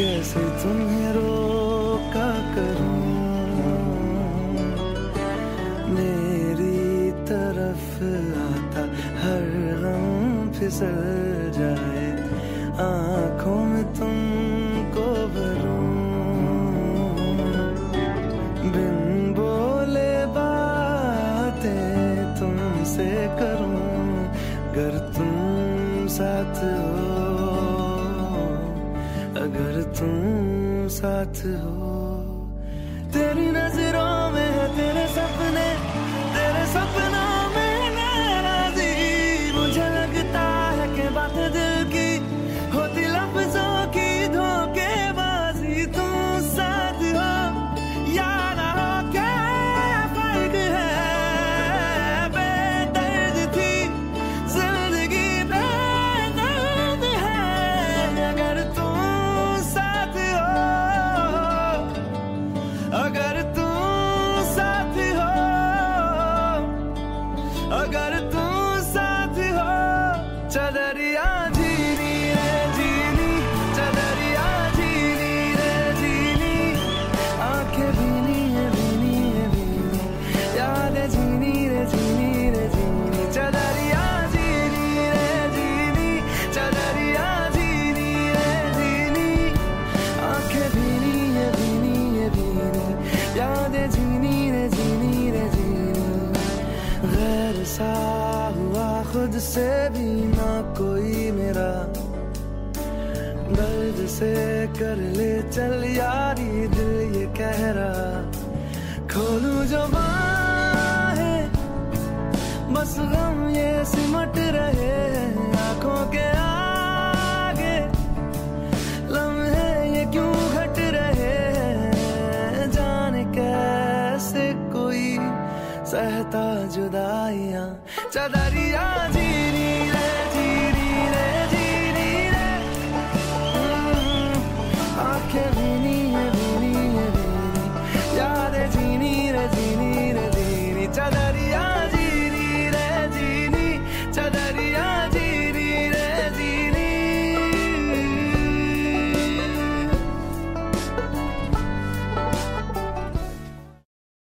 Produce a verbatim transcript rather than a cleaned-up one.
कैसे तुम्हें रोका करूं, मेरी तरफ आता हर गम फिसल जाए, आंखों में तुमको भरूं, बिन बोले बातें तुमसे करूं, अगर तुम साथ हो, अगर तुम साथ हो। तेरी नजरों में है तेरे सपने, तेरे सपनों में नाराजी, मुझे लगता है कि बात दिल की होती लफ्जों की धोखेबाजी। तुम साथ हो या ना हो क्या फर्क है, बेदर्द थी जिंदगी बेदर्द है, अगर तुम साथ हो, अगर तुम साथ हो, अगर तुम साथ हो। चदरिया झीनी रे झीनी, चदरिया झीनी रे झीनी, आंखें भीनी है भीनी है भीनी, यादें झीनी रे झीनी रे झीनी, चदरिया झीनी रे झीनी, चदरिया झीनी रे झीनी, आंखें भीनी है भीनी है भीनी, यादें झीनी रे झीनी रे झीनी। गैर सा हुआ खुद से भी ना कोई मेरा, दर्द से कर ले चल यारी दिल ये कह रहा, खोलूं जो बाहें बस गम ये सिमट रहे, आंखों के आगे लम्हे ये क्यों घट रहे, जाने कैसे कोई सहता जुदाइयां। चदरिया